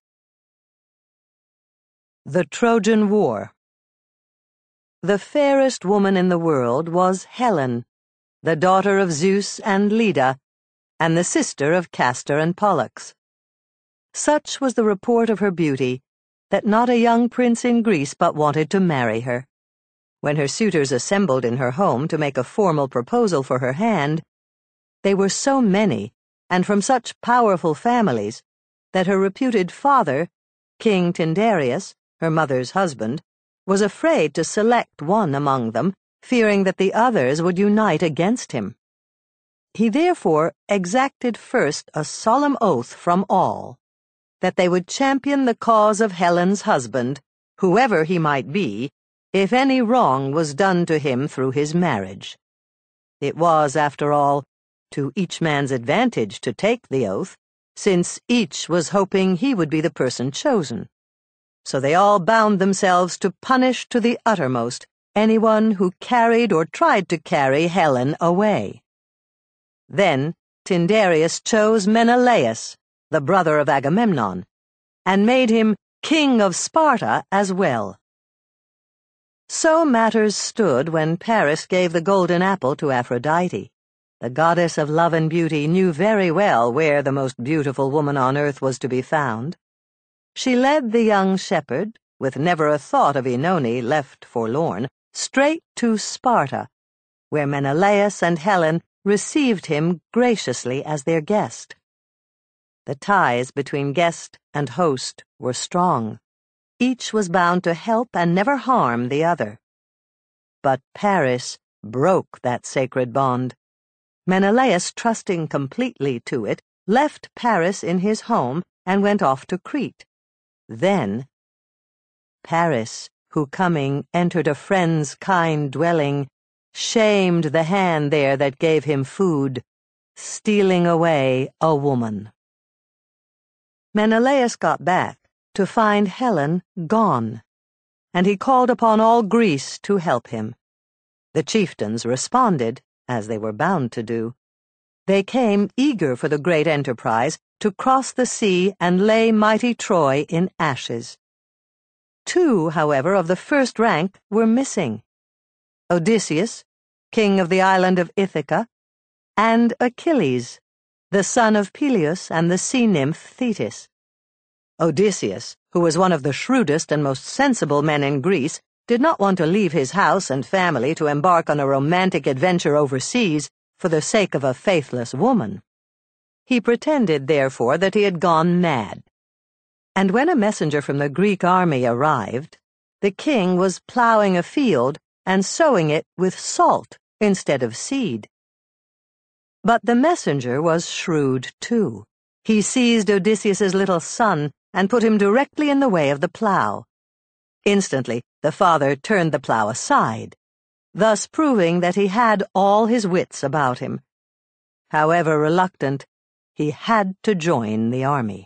The Trojan War. The fairest woman in the world was Helen, the daughter of Zeus and Leda, and the sister of Castor and Pollux. Such was the report of her beauty that not a young prince in Greece but wanted to marry her. When her suitors assembled in her home to make a formal proposal for her hand, they were so many, and from such powerful families, that her reputed father, King Tyndareus, her mother's husband, was afraid to select one among them, fearing that the others would unite against him. He therefore exacted first a solemn oath from all, that they would champion the cause of Helen's husband, whoever he might be, if any wrong was done to him through his marriage. It was, after all, to each man's advantage to take the oath, since each was hoping he would be the person chosen. So they all bound themselves to punish to the uttermost anyone who carried or tried to carry Helen away. Then Tyndareus chose Menelaus, the brother of Agamemnon, and made him king of Sparta as well. So matters stood when Paris gave the golden apple to Aphrodite, The goddess of love and beauty knew very well where the most beautiful woman on earth was to be found. She led the young shepherd, with never a thought of Oenone left forlorn, straight to Sparta, where Menelaus and Helen received him graciously as their guest. The ties between guest and host were strong. Each was bound to help and never harm the other. But Paris broke that sacred bond. Menelaus, trusting completely to it, left Paris in his home and went off to Crete. Then Paris, who coming entered a friend's kind dwelling, shamed the hand there that gave him food, stealing away a woman. Menelaus got back to find Helen gone, and he called upon all Greece to help him. The chieftains responded, as they were bound to do. They came eager for the great enterprise to cross the sea and lay mighty Troy in ashes. 2, however, of the first rank were missing: Odysseus, king of the island of Ithaca, and Achilles, the son of Peleus and the sea nymph Thetis. Odysseus, who was one of the shrewdest and most sensible men in Greece, did not want to leave his house and family to embark on a romantic adventure overseas for the sake of a faithless woman. He pretended, therefore, that he had gone mad. And when a messenger from the Greek army arrived, the king was plowing a field and sowing it with salt instead of seed. But the messenger was shrewd, too. He seized Odysseus's little son and put him directly in the way of the plow. Instantly, the father turned the plow aside, thus proving that he had all his wits about him. However reluctant, he had to join the army.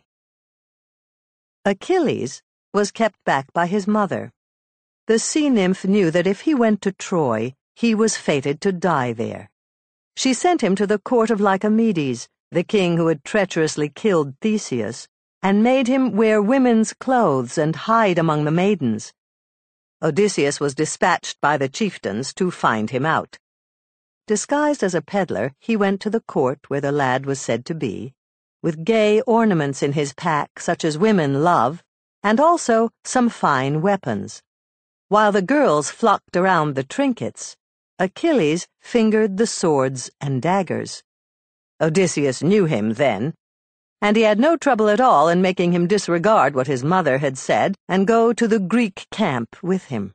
Achilles was kept back by his mother. The sea nymph knew that if he went to Troy, he was fated to die there. She sent him to the court of Lycomedes, the king who had treacherously killed Theseus, and made him wear women's clothes and hide among the maidens. Odysseus was dispatched by the chieftains to find him out. Disguised as a peddler, he went to the court where the lad was said to be, with gay ornaments in his pack such as women love, and also some fine weapons. While the girls flocked around the trinkets, Achilles fingered the swords and daggers. Odysseus knew him then, and he had no trouble at all in making him disregard what his mother had said and go to the Greek camp with him.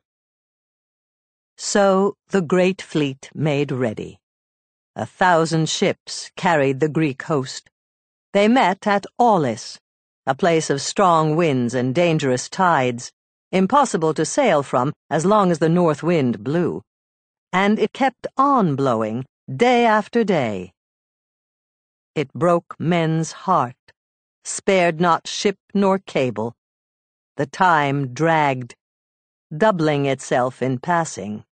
So the great fleet made ready. 1,000 ships carried the Greek host. They met at Aulis, a place of strong winds and dangerous tides, impossible to sail from as long as the north wind blew. And it kept on blowing, day after day. It broke men's heart, spared not ship nor cable. The time dragged, doubling itself in passing.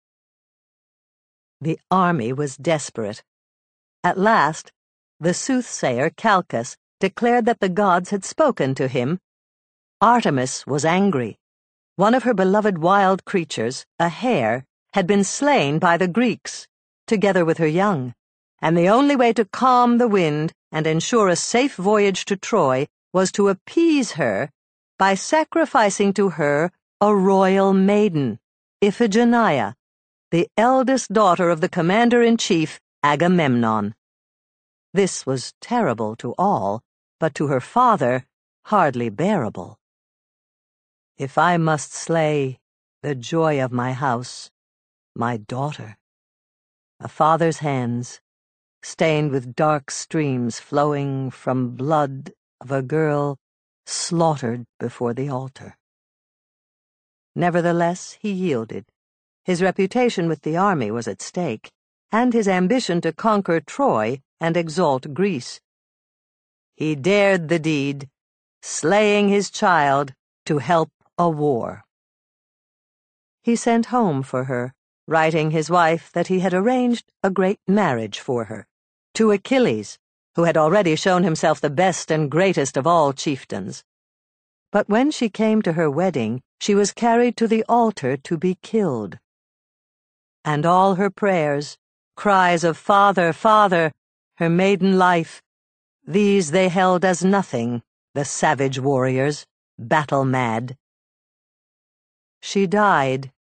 The army was desperate. At last, the soothsayer Calchas declared that the gods had spoken to him. Artemis was angry. One of her beloved wild creatures, a hare, had been slain by the Greeks, together with her young, and the only way to calm the wind and ensure a safe voyage to Troy was to appease her by sacrificing to her a royal maiden, Iphigenia, the eldest daughter of the commander-in-chief, Agamemnon. This was terrible to all, but to her father, hardly bearable. If I must slay the joy of my house, my daughter, a father's hands, stained with dark streams flowing from blood of a girl slaughtered before the altar. Nevertheless, he yielded. His reputation with the army was at stake, and his ambition to conquer Troy and exalt Greece. He dared the deed, slaying his child to help a war. He sent home for her, writing his wife that he had arranged a great marriage for her, to Achilles, who had already shown himself the best and greatest of all chieftains. But when she came to her wedding, she was carried to the altar to be killed. And all her prayers, cries of "Father, Father," her maiden life, these they held as nothing, the savage warriors, battle-mad. She died,